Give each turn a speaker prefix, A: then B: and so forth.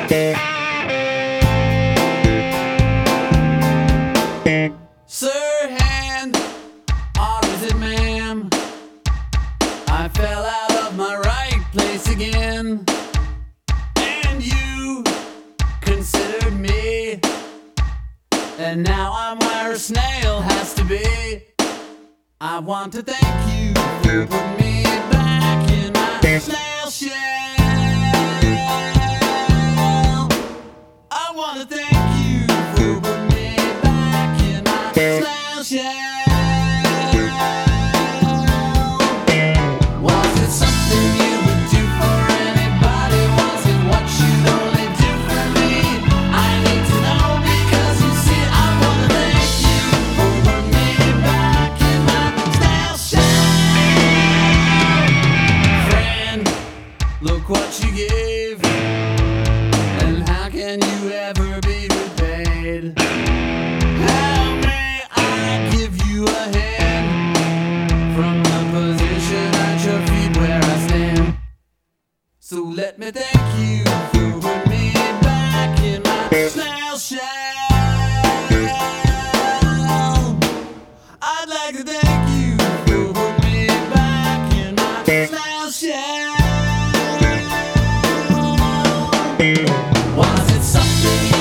A: Sirhan, or is it ma'am? I fell out of my right place again, and you considered me, and now I'm where a snail has to be. I want to thank you for putting me back in my snail shell. I want to thank you for putting me back in my snail shell. Was it something you would do for anybody? Was it what you'd only do for me? I need to know, because you see I want to thank you for putting me back in my snail shell. Friend, look what you gave, and how can you ever be repaid? How may I give you a hand from the position at your feet where I stand? So let me thank you for putting me back in my snail shell. I'd like to thank you for putting me back in my snail shell. Was it something